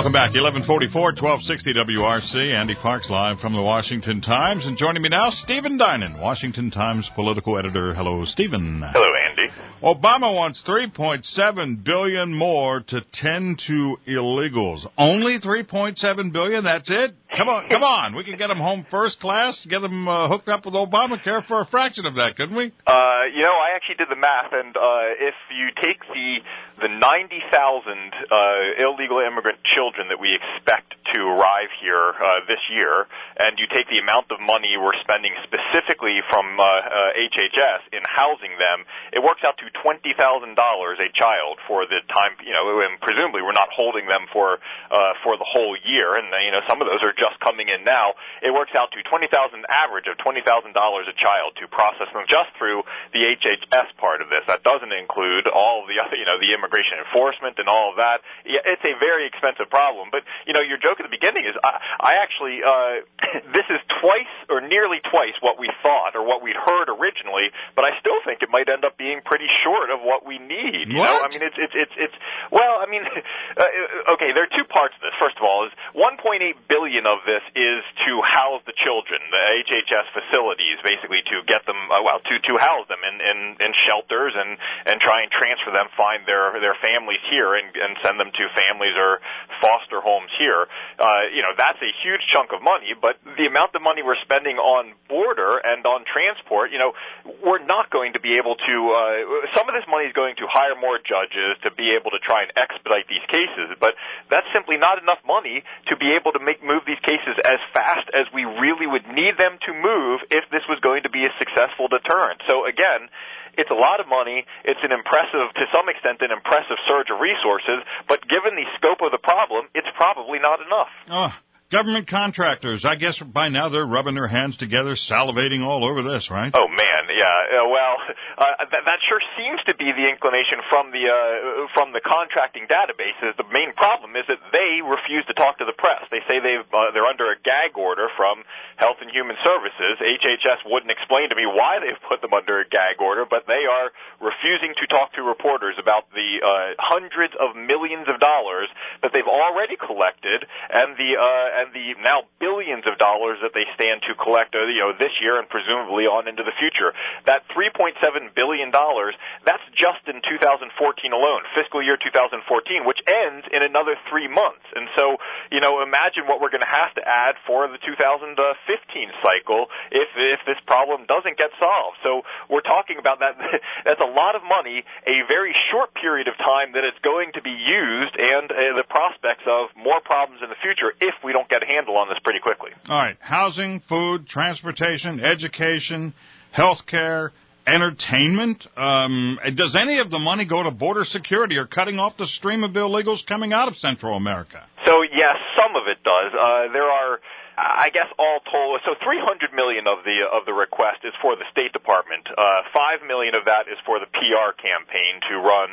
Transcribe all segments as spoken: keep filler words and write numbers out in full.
Welcome back. eleven forty-four, twelve sixty W R C. Andy Parks live from the Washington Times. And joining me now, Stephen Dinan, Washington Times political editor. Hello, Stephen. Hello, Andy. Obama wants three point seven billion dollars more to tend to illegals. Only three point seven billion dollars? That's it? Come on, come on. We can get them home first class, get them uh, hooked up with Obamacare for a fraction of that, couldn't we? Uh, you know, I actually did the math, and uh, if you take the the ninety thousand uh, illegal immigrant children that we expect to arrive here uh, this year, and you take the amount of money we're spending specifically from uh, uh, H H S in housing them, it works out to twenty thousand dollars a child for the time, you know, and presumably we're not holding them for uh, for the whole year, and, you know, some of those are just coming in now. It works out to twenty thousand dollars average of twenty thousand dollars a child to process them just through the H H S part of this. That doesn't include all of the other, you know, the immigration enforcement and all of that. Yeah, it's a very expensive problem. But, you know, your joke at the beginning is I, I actually, uh, this is twice or nearly twice what we thought or what we'd heard originally, but I still think it might end up being pretty short of what we need. You what? know, I mean, it's, it's, it's, it's, well, I mean, uh, okay, there are two parts of this. First of all, is one point eight billion dollars of this is to house the children, the H H S facilities, basically to get them, uh, well, to, to house them in, in, in shelters and, and try and transfer them, find their, their families here and, and send them to families or foster homes here. Uh, you know, that's a huge chunk of money, but the amount of money we're spending on border and on transport, you know, we're not going to be able to, uh, some of this money is going to hire more judges to be able to try and expedite these cases, but that's simply not enough money to be able to make move these cases as fast as we really would need them to move if this was going to be a successful deterrent. So again, it's a lot of money. It's an impressive, to some extent, an impressive surge of resources, but given the scope of the problem, it's probably not enough. Oh. Government contractors, I guess by now they're rubbing their hands together, salivating all over this, right? Oh, man, yeah. Uh, well, uh, th- that sure seems to be the inclination from the uh, from the contracting databases. The main problem is that they refuse to talk to the press. They say they've, uh, they're under a gag order from Health and Human Services. H H S wouldn't explain to me why they've put them under a gag order, but they are refusing to talk to reporters about the uh, hundreds of millions of dollars that they've already collected and the uh, and the now billions of dollars that they stand to collect, uh, you know, this year and presumably on into the future. That three point seven billion dollars, that's just in two thousand fourteen alone, fiscal year two thousand fourteen, which ends in another three months. And so, you know, imagine what we're going to have to add for the two thousand fifteen cycle if if this problem doesn't get solved. So we're talking about that. That's a lot of money, a very short period of time that it's going to be used, and uh, the prospects of more problems in the future if we don't get a handle on this pretty quickly. All right. Housing, food, transportation, education, health care, entertainment. Um, does any of the money go to border security or cutting off the stream of illegals coming out of Central America? So, yes, some of it does. Uh, there are... I guess all told, so three hundred million dollars of the of the request is for the State Department. Uh, five million dollars of that is for the P R campaign to run,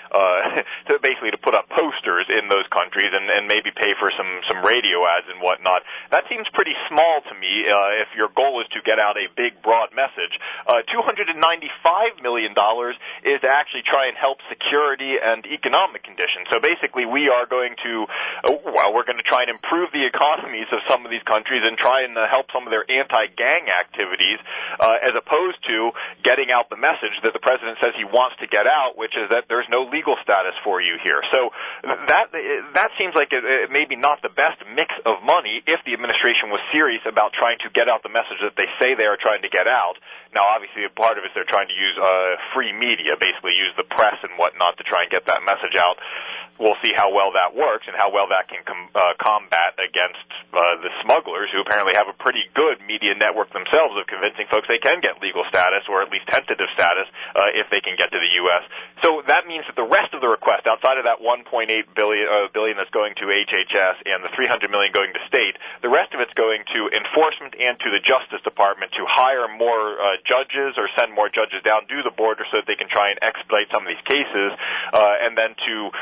uh, to basically to put up posters in those countries and, and maybe pay for some, some radio ads and whatnot. That seems pretty small to me uh, if your goal is to get out a big, broad message. Uh, two hundred ninety-five million dollars is to actually try and help security and economic conditions. So basically we are going to, uh, well, we're going to try and improve the economies of some of these countries and try and uh, help some of their anti-gang activities uh, as opposed to getting out the message that the president says he wants to get out, which is that there's no legal status for you here. So that that seems like it, it maybe not the best mix of money if the administration was serious about trying to get out the message that they say they are trying to get out. Now, obviously, a part of it is they're trying to use uh, free media, basically use the press and whatnot to try and get that message out. We'll see how well that works and how well that can com- uh, combat against uh, the smugglers, who apparently have a pretty good media network themselves of convincing folks they can get legal status or at least tentative status uh, if they can get to the U S. So that means that the rest of the request, outside of that one point eight billion dollars uh, billion that's going to H H S and the three hundred million dollars going to state, the rest of it's going to enforcement and to the Justice Department to hire more uh, judges or send more judges down to the border so that they can try and expedite some of these cases, uh, and then to pay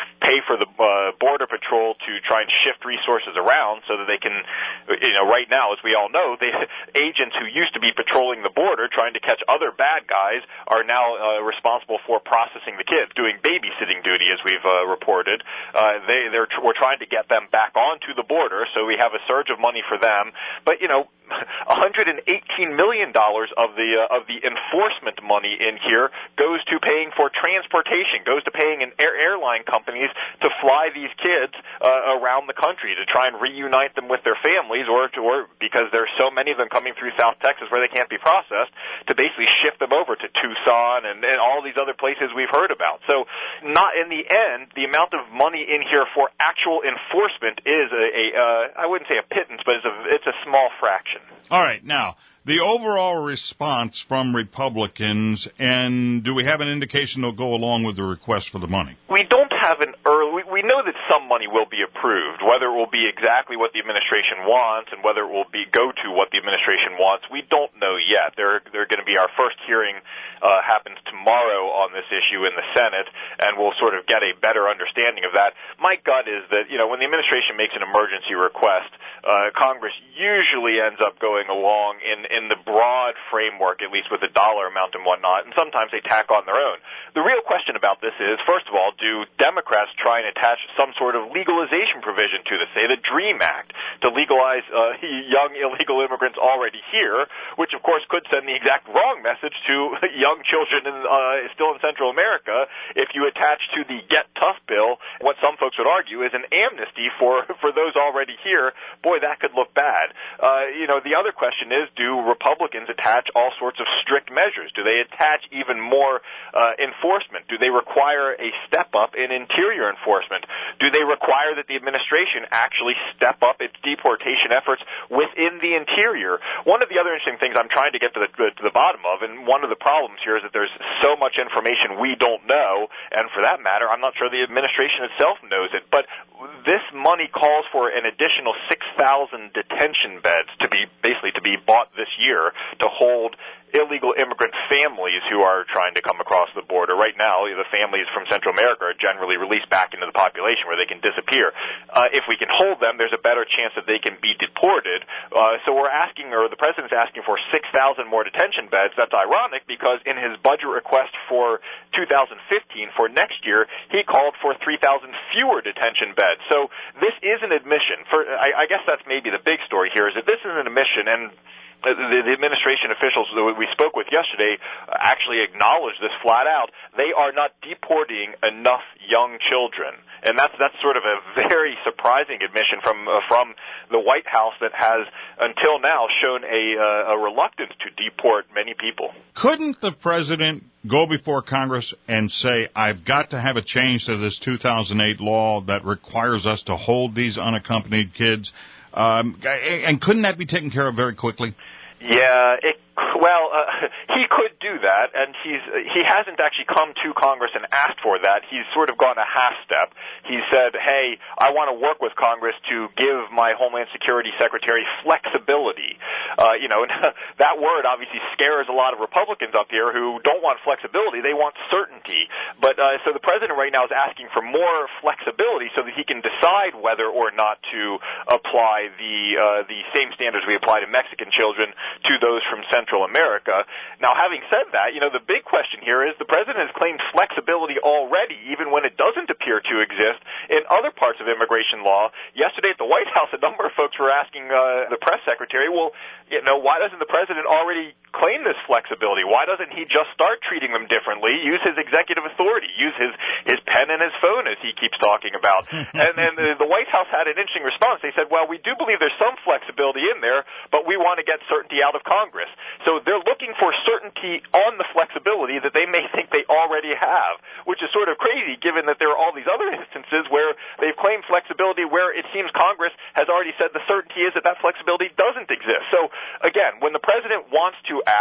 for the uh, Border Patrol to try and shift resources around so that they can, you know, right now, as we all know, the agents who used to be patrolling the border trying to catch other bad guys are now uh, responsible for processing the kids, doing babysitting duty, as we've uh, reported. Uh, they, they're tr- we're trying to get them back onto the border, so we have a surge of money for them. But, you know, one hundred eighteen million dollars of the uh, of the enforcement money in here goes to paying for transportation, goes to paying an air airline companies to fly these kids uh, around the country to try and reunite them with their families, or to, or because there's so many of them coming through South Texas where they can't be processed, to basically shift them over to Tucson and, and all these other places we've heard about. So, not in the end, the amount of money in here for actual enforcement is a, a uh, I wouldn't say a pittance, but it's a it's a small fraction. All right, now, the overall response from Republicans, and do we have an indication they'll go along with the request for the money? We don't have an early, we, we know that some money will be approved. Whether it will be exactly what the administration wants and whether it will be go to what the administration wants, we don't know yet. They're, they're going to be, our first hearing uh, happens tomorrow on this issue in the Senate, and we'll sort of get a better understanding of that. My gut is that, you know, when the administration makes an emergency request, uh, Congress usually ends up going along in in the broad framework, at least with a dollar amount and whatnot, and sometimes they tack on their own. The real question about this is, first of all, do Democrats try and attach some sort of legalization provision to this, say the DREAM Act, to legalize uh, young illegal immigrants already here, which of course could send the exact wrong message to young children in, uh, still in Central America if you attach to the Get Tough bill what some folks would argue is an amnesty for, for those already here. Boy, that could look bad. Uh, you know, the other question is, do Republicans attach all sorts of strict measures? Do they attach even more uh, enforcement? Do they require a step up in interior enforcement? Do they require that the administration actually step up its deportation efforts within the interior? One of the other interesting things I'm trying to get to the, to the bottom of, and one of the problems here is that there's so much information we don't know, and for that matter, I'm not sure the administration itself knows it, but this money calls for an additional six thousand detention beds to be basically to be bought this year to hold illegal immigrant families who are trying to come across the border. Right now, the families from Central America are generally released back into the population where they can disappear. Uh, if we can hold them, there's a better chance that they can be deported. Uh, so we're asking, or the president's asking for six thousand more detention beds. That's ironic because in his budget request for two thousand fifteen, for next year, he called for three thousand fewer detention beds. So this is an admission. For I, I guess that's maybe the big story here, is that this is an admission, and The, the administration officials that we spoke with yesterday actually acknowledged this flat out. They are not deporting enough young children, and that's that's sort of a very surprising admission from uh, from the White House that has until now shown a, uh, a reluctance to deport many people. Couldn't the president go before Congress and say, "I've got to have a change to this two thousand eight law that requires us to hold these unaccompanied kids"? Um, and couldn't that be taken care of very quickly? Yeah, it, well, uh, he could do that, and he's he hasn't actually come to Congress and asked for that. He's sort of gone a half step. He said, hey, I want to work with Congress to give my Homeland Security Secretary flexibility. Uh, you know, that word obviously scares a lot of Republicans up here who don't want flexibility. They want certainty. But uh, so the president right now is asking for more flexibility so that he can decide whether or not to apply the uh, the same standards we apply to Mexican children to those from Central America. Now, having said that, you know, the big question here is the president has claimed flexibility already, even when it doesn't appear to exist in other parts of immigration law. Yesterday at the White House, a number of folks were asking uh, the press secretary, well, you know, why doesn't the president already claim this flexibility? Why doesn't he just start treating them differently, use his executive authority, use his, his pen and his phone, as he keeps talking about? And then the, the White House had an interesting response. They said, well, we do believe there's some flexibility in there, but we want to get certainty out of Congress. So they're looking for certainty on the flexibility that they may think they already have, which is sort of crazy given that there are all these other instances where they've claimed flexibility where it seems Congress has already said the certainty is that that flexibility doesn't exist. So again, when the president wants to act,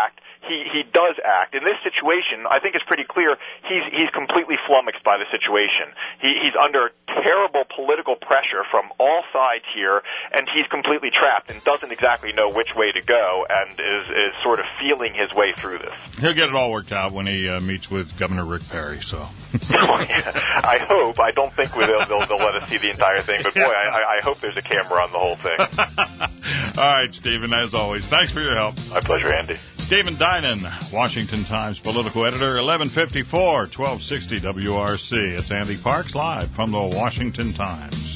he, he does act. In this situation, I think it's pretty clear he's he's completely flummoxed by the situation. He, he's under terrible political pressure from all sides here, and he's completely trapped and doesn't exactly know which way to go, and is, is sort of feeling his way through this. He'll get it all worked out when he uh, meets with Governor Rick Perry, so. I hope. I don't think they'll, they'll, they'll let us see the entire thing, but boy, I, I hope there's a camera on the whole thing. All right, Stephen, as always, thanks for your help. My pleasure, Andy. Stephen Dinan, Washington Times political editor, eleven fifty-four, twelve sixty W R C. It's Andy Parks live from the Washington Times.